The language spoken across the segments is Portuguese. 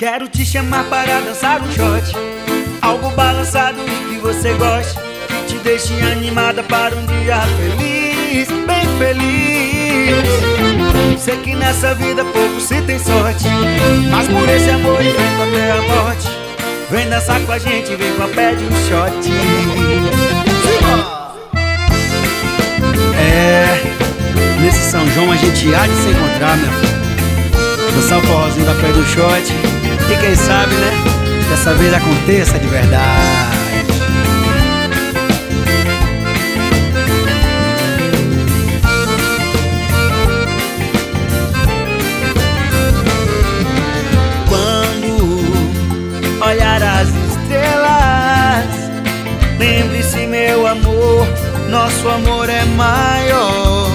Quero te chamar para dançar um shot, algo balançado e que você goste, que te deixe animada para um dia feliz, bem feliz. Sei que nessa vida pouco se tem sorte, mas por esse amor enfrento até a morte. Vem dançar com a gente, vem com a pé de um shot. Nesse São João a gente há de se encontrar, meu filho. Dançar o forrozinho da pé do shot. E quem sabe, né, dessa vez aconteça de verdade. Quando olhar as estrelas, lembre-se, meu amor, nosso amor é maior.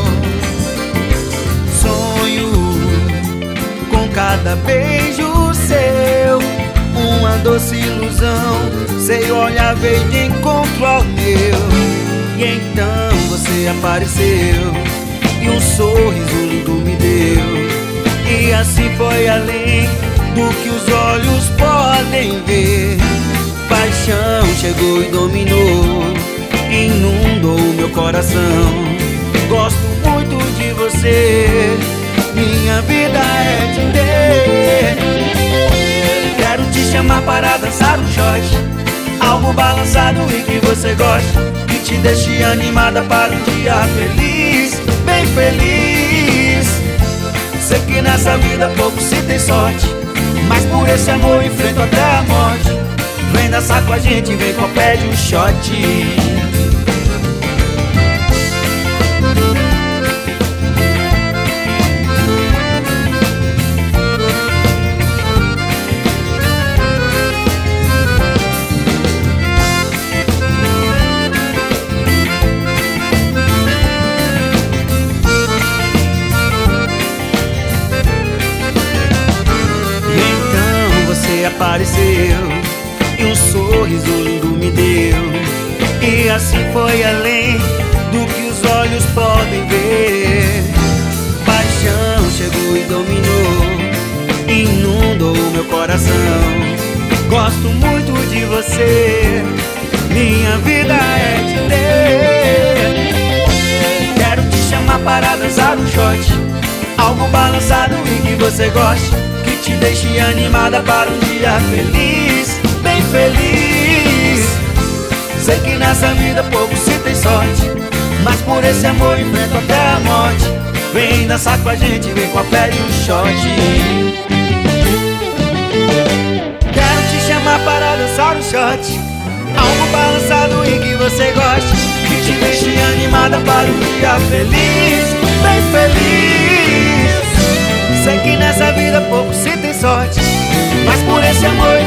Sonho com cada beijo seu, uma doce ilusão. Sei olhar, veio de encontro ao meu. E então você apareceu e um sorriso lindo me deu. E assim foi além do que os olhos podem ver. Paixão chegou e dominou, inundou meu coração. Gosto muito de você, minha vida é te ter. Quero te chamar para dançar um shot, algo balançado e que você goste, que te deixe animada para um dia feliz, bem feliz. Sei que nessa vida pouco se tem sorte, mas por esse amor enfrento até a morte. Vem dançar com a gente, vem com a pé de um shot. Apareceu e um sorriso lindo me deu. E assim foi além do que os olhos podem ver. Paixão chegou e dominou, inundou meu coração. Gosto muito de você, minha vida é te ter. Quero te chamar para dançar um shot, algo balançado e que você goste, que te deixe animada para um dia feliz, bem feliz. Sei que nessa vida pouco se tem sorte, mas por esse amor enfrento até a morte. Vem dançar com a gente, vem com a pé e um shot. Quero te chamar para dançar um shot, algo balançado e que você goste, que te deixe animada para um dia feliz, bem feliz. Sei que nessa vida pouco se tem sorte, mas por esse amor